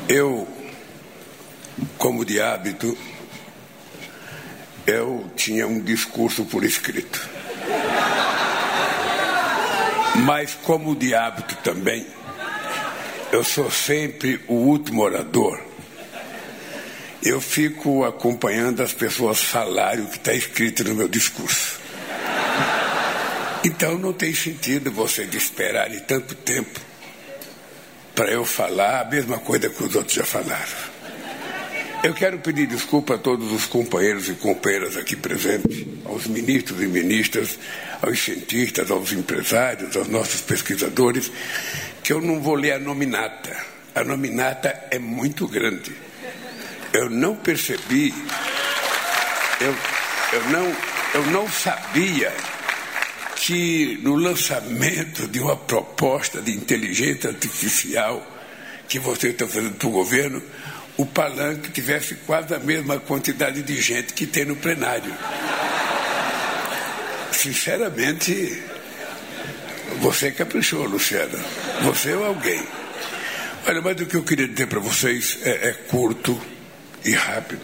Eu, como de hábito, eu tinha um discurso por escrito. Mas, como de hábito também, eu sou sempre o último orador. Eu fico acompanhando as pessoas falarem o que está escrito no meu discurso. Então não tem sentido vocês esperarem tanto tempo para eu falar a mesma coisa que os outros já falaram. Eu quero pedir desculpa a todos os companheiros e companheiras aqui presentes, aos ministros e ministras, aos cientistas, aos empresários, aos nossos pesquisadores, que eu não vou ler a nominata. A nominata é muito grande. Eu não percebi, eu não sabia que no lançamento de uma proposta de inteligência artificial que vocês estão fazendo para o governo, o palanque tivesse quase a mesma quantidade de gente que tem no plenário. Sinceramente, você caprichou, Luciana. Você ou alguém. Olha, mas o que eu queria dizer para vocês é curto e rápido.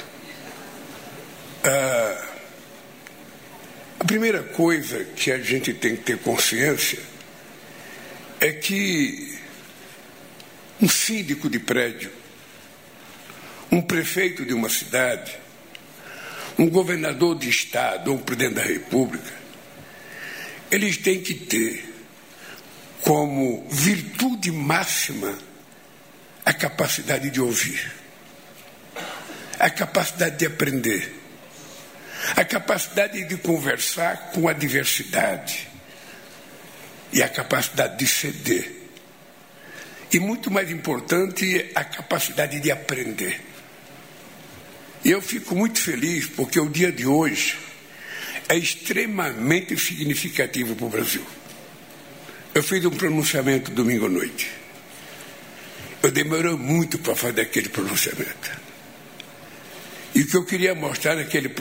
A primeira coisa que a gente tem que ter consciência é que um síndico de prédio, um prefeito de uma cidade, um governador de estado ou um presidente da República, eles têm que ter como virtude máxima a capacidade de ouvir, a capacidade de aprender, a capacidade de conversar com a diversidade e a capacidade de ceder. E muito mais importante, a capacidade de aprender. E eu fico muito feliz porque o dia de hoje é extremamente significativo para o Brasil. Eu fiz um pronunciamento domingo à noite. Eu demorei muito para fazer aquele pronunciamento. E o que eu queria mostrar naquele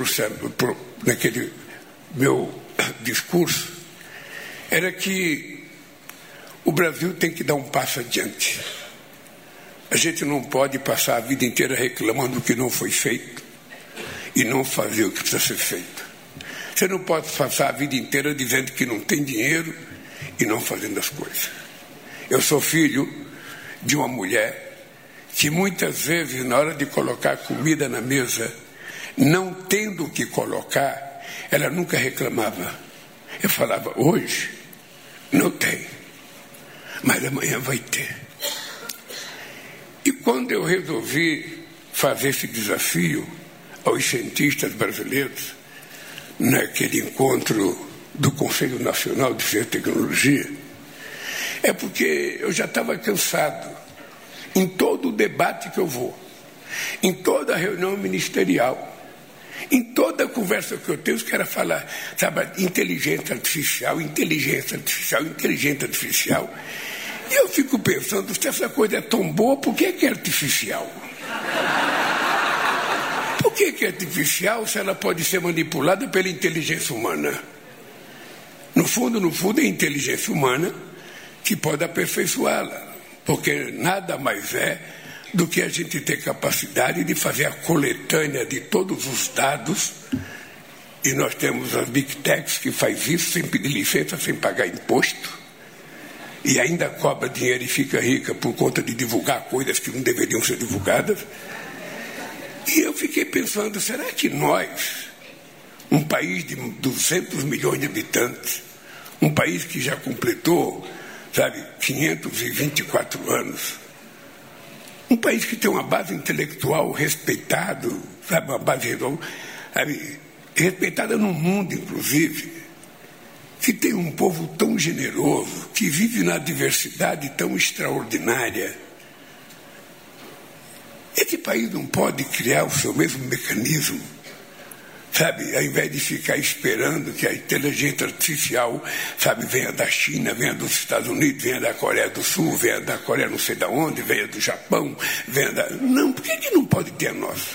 meu discurso era que o Brasil tem que dar um passo adiante. A gente não pode passar a vida inteira reclamando do que não foi feito e não fazer o que precisa ser feito. Você não pode passar a vida inteira dizendo que não tem dinheiro e não fazendo as coisas. Eu sou filho de uma mulher que muitas vezes, na hora de colocar comida na mesa, não tendo o que colocar, ela nunca reclamava. Eu falava, hoje não tem, mas amanhã vai ter. E quando eu resolvi fazer esse desafio aos cientistas brasileiros, naquele encontro do Conselho Nacional de Ciência e Tecnologia, é porque eu já estava cansado. Em todo o debate que eu vou, em toda a reunião ministerial, em toda a conversa que eu tenho, os caras falam, sabe, inteligência artificial, inteligência artificial, inteligência artificial. E eu fico pensando, se essa coisa é tão boa, por que é artificial? Por que é artificial se ela pode ser manipulada pela inteligência humana? No fundo, é a inteligência humana que pode aperfeiçoá-la. Porque nada mais é do que a gente ter capacidade de fazer a coletânea de todos os dados, e nós temos as Big Techs que faz isso sem pedir licença, sem pagar imposto, e ainda cobra dinheiro e fica rica por conta de divulgar coisas que não deveriam ser divulgadas. E eu fiquei pensando, será que nós, um país de 200 milhões de habitantes, um país que já completou 524 anos. Um país que tem uma base intelectual respeitado, uma base respeitada no mundo, inclusive, que tem um povo tão generoso, que vive na diversidade tão extraordinária. Esse país não pode criar o seu mesmo mecanismo, ao invés de ficar esperando que a inteligência artificial, venha da China, venha dos Estados Unidos, venha da Coreia do Sul, venha da Coreia não sei de onde, venha do Japão, venha da... Não, por que não pode ter a nossa?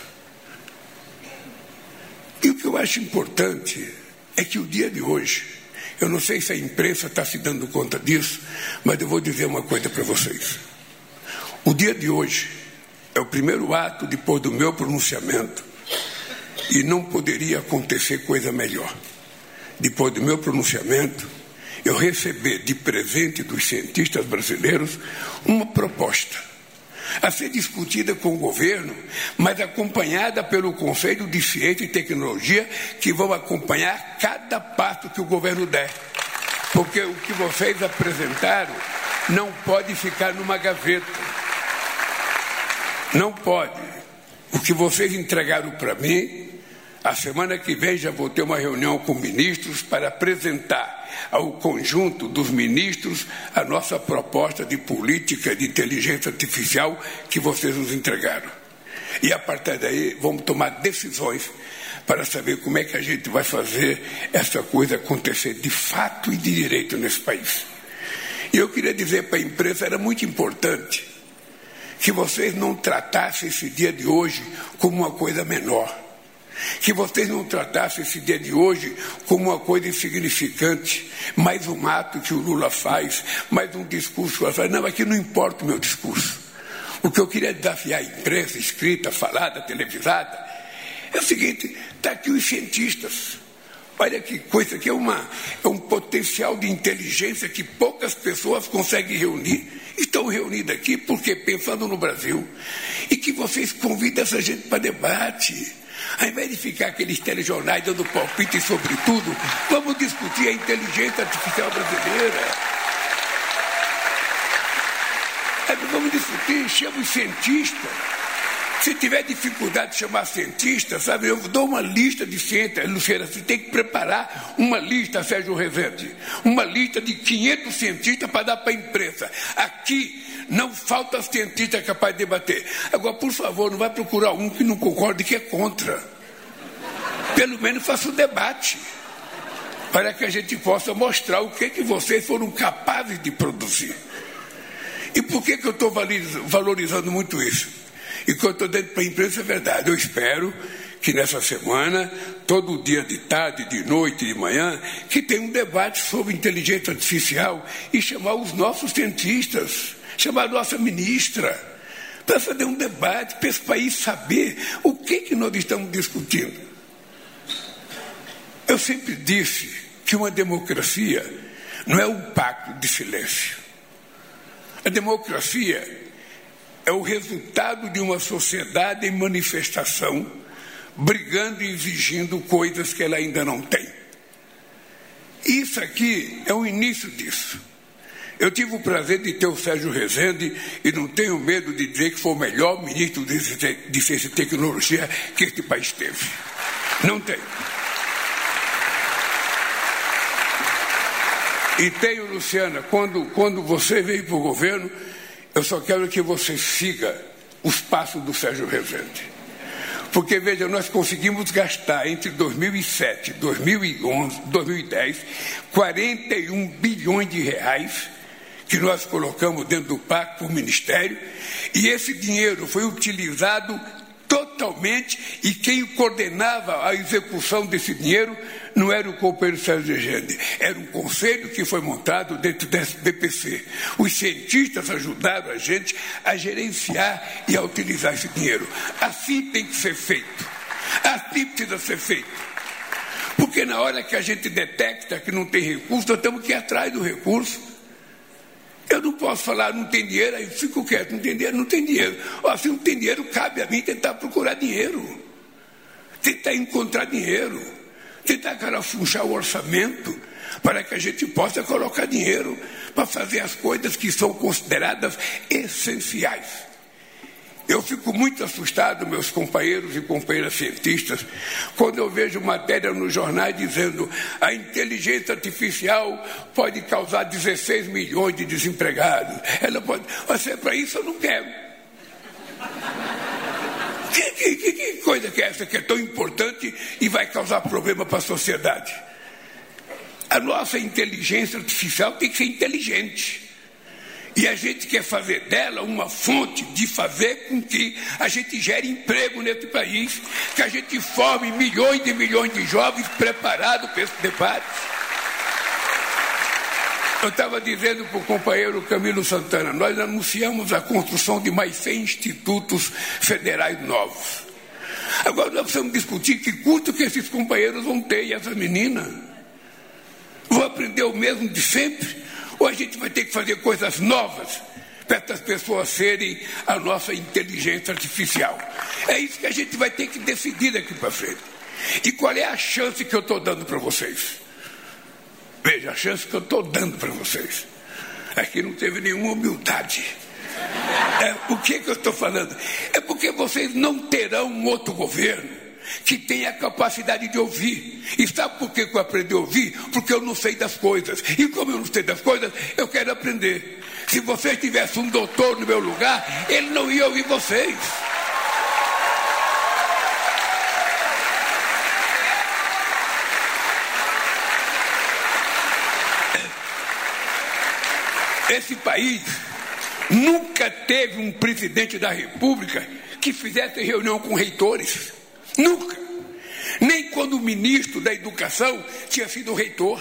E o que eu acho importante é que o dia de hoje, eu não sei se a imprensa está se dando conta disso, mas eu vou dizer uma coisa para vocês. O dia de hoje É o primeiro ato depois do meu pronunciamento e não poderia acontecer coisa melhor. Depois do meu pronunciamento, eu recebi de presente dos cientistas brasileiros uma proposta a ser discutida com o governo, mas acompanhada pelo Conselho de Ciência e Tecnologia, que vão acompanhar cada passo que o governo der. Porque o que vocês apresentaram não pode ficar numa gaveta. Não pode. O que vocês entregaram para mim, a semana que vem já vou ter uma reunião com ministros para apresentar ao conjunto dos ministros a nossa proposta de política de inteligência artificial que vocês nos entregaram. E a partir daí vamos tomar decisões para saber como é que a gente vai fazer essa coisa acontecer de fato e de direito nesse país. E eu queria dizer para a imprensa, era muito importante que vocês não tratassem esse dia de hoje como uma coisa menor. Que vocês não tratassem esse dia de hoje como uma coisa insignificante, mais um ato que o Lula faz, mais um discurso que o Lula faz. Não, aqui não importa o meu discurso. O que eu queria desafiar a imprensa, escrita, falada, televisada, é o seguinte, está aqui os cientistas. Olha que coisa, que é um potencial de inteligência que poucas pessoas conseguem reunir. Estão reunidos aqui porque pensando no Brasil. E que vocês convidam essa gente para debate. Ao invés de ficar aqueles telejornais dando palpite sobre tudo, vamos discutir a inteligência artificial brasileira. Vamos discutir, chama os cientistas. Se tiver dificuldade de chamar cientista, sabe, eu dou uma lista de cientistas. Luciana, você tem que preparar uma lista, Sérgio Rezende, uma lista de 500 cientistas para dar para a imprensa. Aqui não falta cientista capaz de debater. Agora, por favor, não vai procurar um que não concorde e que é contra. Pelo menos faça um debate, para que a gente possa mostrar o que vocês foram capazes de produzir. E por que eu estou valorizando muito isso? E o que eu estou dando para a imprensa é verdade. Eu espero que nessa semana, todo dia de tarde, de noite, de manhã, que tenha um debate sobre inteligência artificial e chamar os nossos cientistas, chamar a nossa ministra, para fazer um debate, para esse país saber o que nós estamos discutindo. Eu sempre disse que uma democracia não é um pacto de silêncio. A democracia é o resultado de uma sociedade em manifestação, brigando e exigindo coisas que ela ainda não tem. Isso aqui é o início disso. Eu tive o prazer de ter o Sérgio Rezende e não tenho medo de dizer que foi o melhor ministro de Ciência e Tecnologia que este país teve. Não tenho. E tenho, Luciana, quando você veio para o governo, eu só quero que você siga os passos do Sérgio Rezende. Porque, veja, nós conseguimos gastar entre 2007 e 2010, 41 bilhões de reais que nós colocamos dentro do pacto para o Ministério, e esse dinheiro foi utilizado totalmente, e quem coordenava a execução desse dinheiro não era o companheiro Sérgio Rezende, era um conselho que foi montado dentro da BPC. Os cientistas ajudaram a gente a gerenciar e a utilizar esse dinheiro. Assim tem que ser feito. Assim precisa ser feito. Porque na hora que a gente detecta que não tem recurso, nós temos que ir atrás do recurso. Eu não posso falar, não tem dinheiro, aí fico quieto, não tem dinheiro, não tem dinheiro. Ó, se não tem dinheiro, cabe a mim tentar procurar dinheiro. Tentar encontrar dinheiro. Tentar carafunchar o orçamento para que a gente possa colocar dinheiro para fazer as coisas que são consideradas essenciais. Eu fico muito assustado, meus companheiros e companheiras cientistas, quando eu vejo matéria nos jornais dizendo a inteligência artificial pode causar 16 milhões de desempregados. Ela pode... Mas é para isso eu não quero. Que coisa que é essa que é tão importante e vai causar problema para a sociedade? A nossa inteligência artificial tem que ser inteligente. E a gente quer fazer dela uma fonte de fazer com que a gente gere emprego nesse país, que a gente forme milhões de jovens preparados para esse debate. Eu estava dizendo para o companheiro Camilo Santana, nós anunciamos a construção de mais 100 institutos federais novos. Agora nós precisamos discutir que custo que esses companheiros vão ter e essas meninas. Vão aprender o mesmo de sempre? Ou a gente vai ter que fazer coisas novas para essas pessoas serem a nossa inteligência artificial? É isso que a gente vai ter que decidir daqui para frente. E qual é a chance que eu estou dando para vocês? Veja, a chance que eu estou dando para vocês. Aqui não teve nenhuma humildade. O que eu estou falando? É porque vocês não terão um outro governo que tenha a capacidade de ouvir. E sabe por que eu aprendi a ouvir? Porque eu não sei das coisas. E como eu não sei das coisas, eu quero aprender. Se vocês tivessem um doutor no meu lugar, ele não ia ouvir vocês. Esse país nunca teve um presidente da República que fizesse reunião com reitores. Nunca. Nem quando o ministro da Educação tinha sido reitor.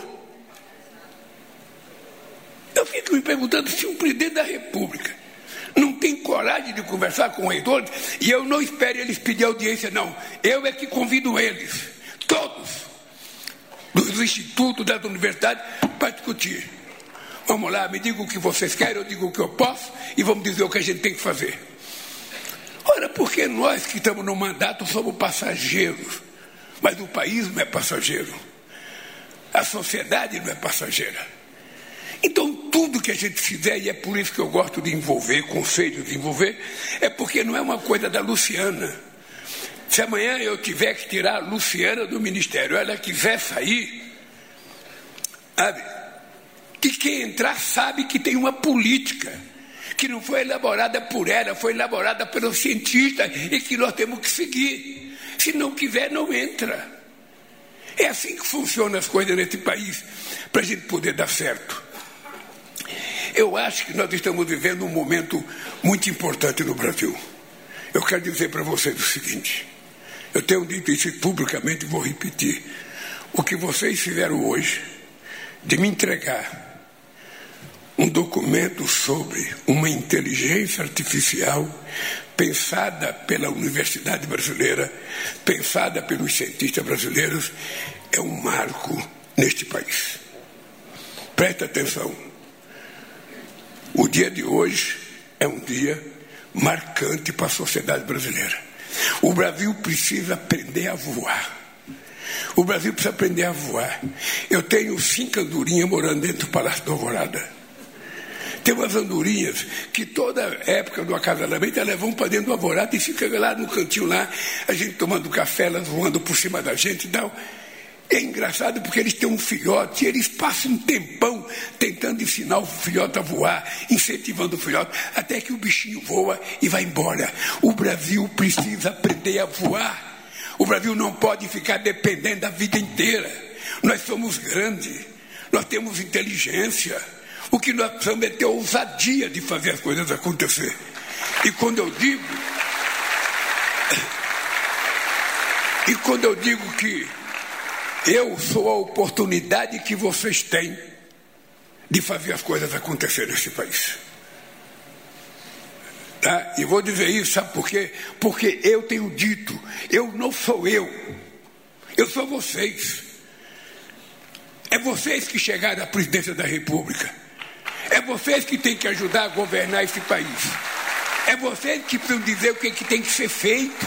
Eu fico me perguntando se um presidente da República não tem coragem de conversar com reitores, e eu não espero eles pedir audiência, não. Eu é que convido eles, todos, dos institutos, das universidades, para discutir. Vamos lá, me diga o que vocês querem, eu digo o que eu posso e vamos dizer o que a gente tem que fazer. Ora, porque nós que estamos no mandato somos passageiros, mas o país não é passageiro, a sociedade não é passageira. Então tudo que a gente fizer, e é por isso que eu gosto de envolver, conselho de envolver, é porque não é uma coisa da Luciana. Se amanhã eu tiver que tirar a Luciana do ministério, ela quiser sair, sabe? Que quem entrar sabe que tem uma política que não foi elaborada por ela, foi elaborada pelos cientistas e que nós temos que seguir. Se não quiser, não entra. É assim que funcionam as coisas nesse país, para a gente poder dar certo. Eu acho que nós estamos vivendo um momento muito importante no Brasil. Eu quero dizer para vocês o seguinte, eu tenho dito isso publicamente e vou repetir. O que vocês fizeram hoje, de me entregar um documento sobre uma inteligência artificial pensada pela Universidade Brasileira, pensada pelos cientistas brasileiros, é um marco neste país. Presta atenção. O dia de hoje é um dia marcante para a sociedade brasileira. O Brasil precisa aprender a voar. O Brasil precisa aprender a voar. Eu tenho 5 andorinhas morando dentro do Palácio da Alvorada. Tem umas andorinhas que toda época do acasalamento elas vão para dentro do alvorada e ficam lá no cantinho lá, a gente tomando café, elas voando por cima da gente e tal. É engraçado porque eles têm um filhote e eles passam um tempão tentando ensinar o filhote a voar, incentivando o filhote, até que o bichinho voa e vai embora. O Brasil precisa aprender a voar. O Brasil não pode ficar dependendo da vida inteira. Nós somos grandes, nós temos inteligência. O que nós precisamos é ter ousadia de fazer as coisas acontecer. E quando eu digo que eu sou a oportunidade que vocês têm de fazer as coisas acontecer nesse país. Tá? E vou dizer isso, sabe por quê? Porque eu tenho dito, eu não sou eu sou vocês. É vocês que chegaram à presidência da República. É vocês que têm que ajudar a governar esse país. É vocês que precisam dizer o que tem que ser feito.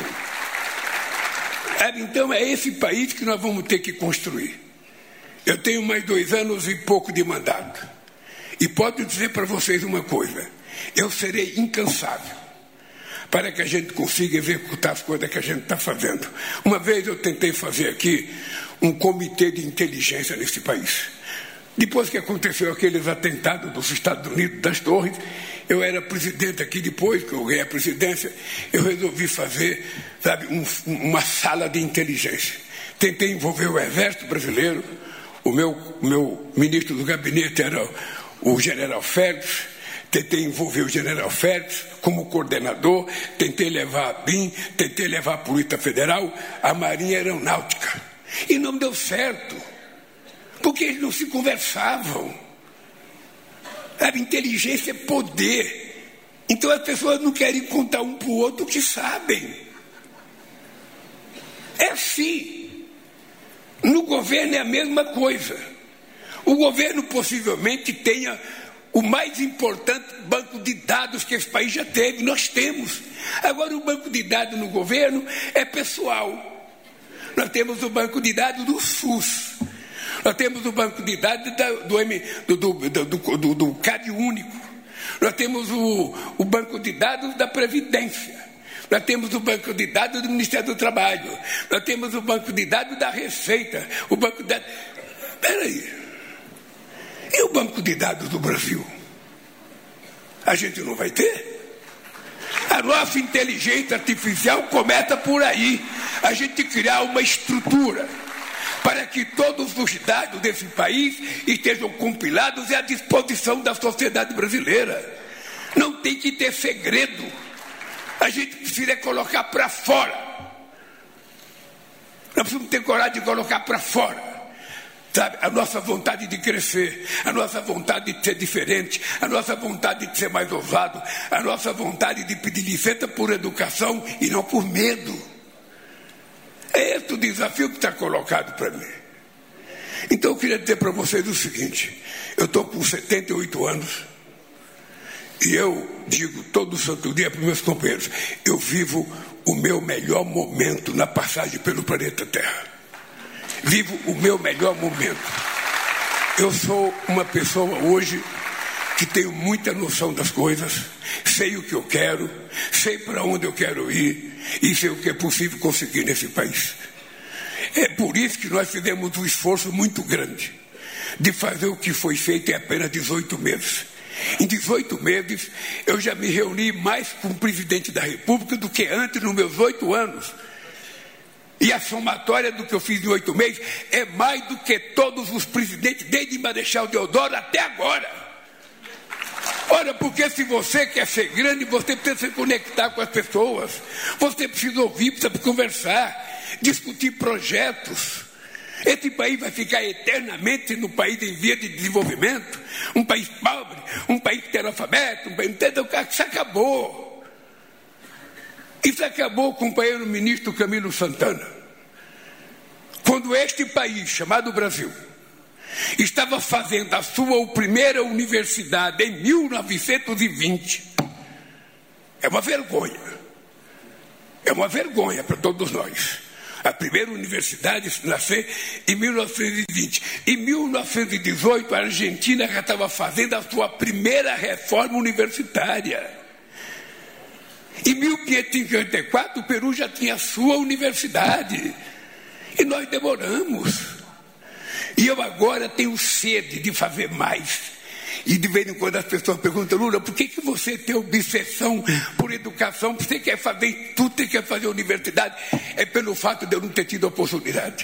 Então é esse país que nós vamos ter que construir. Eu tenho mais 2 anos e pouco de mandato. E posso dizer para vocês uma coisa. Eu serei incansável para que a gente consiga executar as coisas que a gente está fazendo. Uma vez eu tentei fazer aqui um comitê de inteligência nesse país. Depois que aconteceu aqueles atentados dos Estados Unidos, das torres, eu era presidente aqui, depois que eu ganhei a presidência, eu resolvi fazer, sabe, uma sala de inteligência. Tentei envolver o Exército Brasileiro, o meu ministro do gabinete era o general Félix, tentei envolver o general Félix como coordenador, tentei levar a BIM, tentei levar a Polícia Federal, a Marinha Aeronáutica. E não deu certo. Porque eles não se conversavam. A inteligência é poder. Então as pessoas não querem contar um para o outro o que sabem. É assim. No governo é a mesma coisa. O governo possivelmente tenha o mais importante banco de dados que esse país já teve. Nós temos. Agora o banco de dados no governo é pessoal. Nós temos o banco de dados do SUS. Nós temos o banco de dados do CAD único. Nós temos o banco de dados da Previdência. Nós temos o banco de dados do Ministério do Trabalho. Nós temos o banco de dados da Receita. O banco de dados... Espera aí. E o banco de dados do Brasil? A gente não vai ter? A nossa inteligência artificial começa por aí. A gente criar uma estrutura para que todos os dados desse país estejam compilados e à disposição da sociedade brasileira. Não tem que ter segredo. A gente precisa colocar para fora. Nós precisamos ter coragem de colocar para fora. Sabe, a nossa vontade de crescer, a nossa vontade de ser diferente, a nossa vontade de ser mais ousado, a nossa vontade de pedir licença por educação e não por medo. É esse o desafio que está colocado para mim. Então eu queria dizer para vocês o seguinte: eu estou com 78 anos e eu digo todo santo dia para os meus companheiros, eu vivo o meu melhor momento na passagem pelo planeta Terra. Vivo o meu melhor momento. Eu sou uma pessoa hoje que tenho muita noção das coisas, sei o que eu quero, sei para onde eu quero ir e sei o que é possível conseguir nesse país. É por isso que nós fizemos um esforço muito grande de fazer o que foi feito em apenas 18 meses. Em 18 meses eu já me reuni mais com o presidente da República do que antes nos meus 8 anos. E a somatória do que eu fiz em 8 meses é mais do que todos os presidentes, desde Marechal Deodoro até agora. Ora, porque se você quer ser grande, você precisa se conectar com as pessoas. Você precisa ouvir, precisa conversar, discutir projetos. Esse país vai ficar eternamente no país em via de desenvolvimento, um país pobre, um país analfabeto, um país... Entendeu? Isso acabou. Isso acabou, companheiro ministro Camilo Santana. Quando este país, chamado Brasil, estava fazendo a sua primeira universidade em 1920, é uma vergonha. É uma vergonha para todos nós. A primeira universidade nasceu em 1920. Em 1918, a Argentina já estava fazendo a sua primeira reforma universitária. Em 1554, o Peru já tinha a sua universidade. E nós demoramos. E eu agora tenho sede de fazer mais. E de vez em quando as pessoas perguntam: Lula, por que você tem obsessão por educação? Você quer fazer tudo, você quer fazer universidade? É pelo fato de eu não ter tido oportunidade.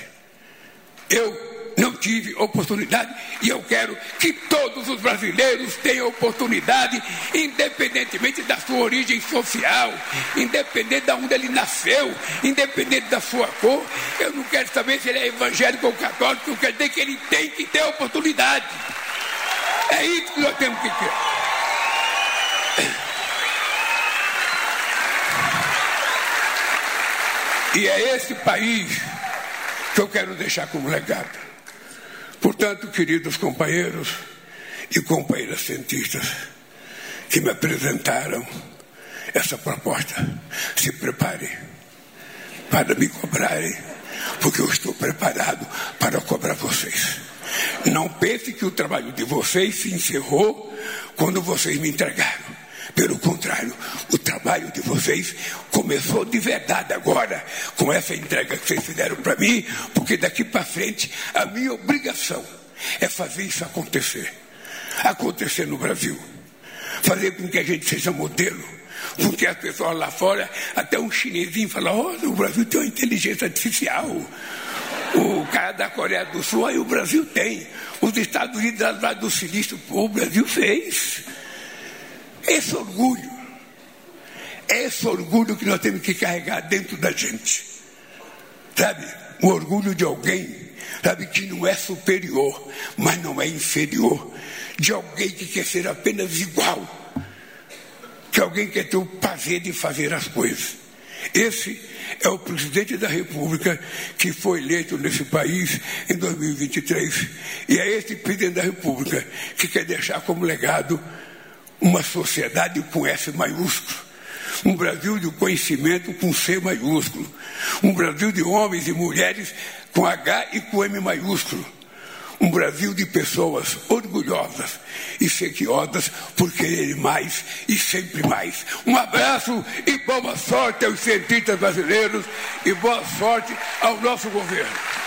Eu não tive oportunidade e eu quero que todos os brasileiros tenham oportunidade, independentemente da sua origem social, independente de onde ele nasceu, independente da sua cor. Eu não quero saber se ele é evangélico ou católico, eu quero dizer que ele tem que ter oportunidade. É isso que nós temos que ter. E é esse país que eu quero deixar como legado. Portanto, queridos companheiros e companheiras cientistas que me apresentaram essa proposta, se preparem para me cobrarem, porque eu estou preparado para cobrar vocês. Não pense que o trabalho de vocês se encerrou quando vocês me entregaram. Pelo contrário, o trabalho de vocês começou de verdade agora, com essa entrega que vocês fizeram para mim, porque daqui para frente a minha obrigação é fazer isso acontecer no Brasil, fazer com que a gente seja modelo, com que as pessoas lá fora, até um chinesinho fala: olha, o Brasil tem uma inteligência artificial. O cara da Coreia do Sul, aí o Brasil tem. Os Estados Unidos lá do Silício, o Brasil fez. Esse orgulho que nós temos que carregar dentro da gente, sabe? O orgulho de alguém, sabe, que não é superior, mas não é inferior. de alguém que quer ser apenas igual, que alguém quer ter o prazer de fazer as coisas. Esse é o presidente da República que foi eleito nesse país em 2023. E é esse presidente da República que quer deixar como legado uma sociedade com S maiúsculo, um Brasil de conhecimento com C maiúsculo, um Brasil de homens e mulheres com H e com M maiúsculo, um Brasil de pessoas orgulhosas e sequiosas por querer mais e sempre mais. Um abraço e boa sorte aos cientistas brasileiros e boa sorte ao nosso governo.